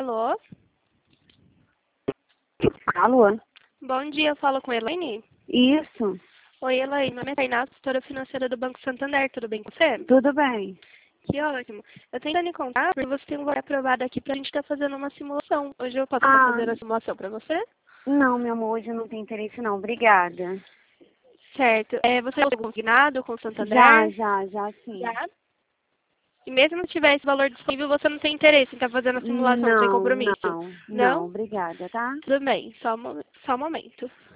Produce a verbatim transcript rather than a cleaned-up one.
Alô? Alô? Bom dia, eu falo com a Elaine? Isso, Oi, Elaine, meu nome é Tainá, assessora financeira do Banco Santander, tudo bem com você? tudo bem. Que ótimo. Eu tenho que me contar porque você tem um valor aprovado aqui pra gente estar fazendo uma simulação. Hoje eu posso estar Ah, fazendo a simulação pra você? não, meu amor, hoje eu não tenho interesse não, obrigada. Certo. É, você é consignado com o Já, Santander? já, já sim. Já. E mesmo se tiver esse valor disponível, você não tem interesse em estar fazendo a simulação sem Não, compromisso? não, não, Não? obrigada, tá? Tudo bem, só um, mo- só um momento.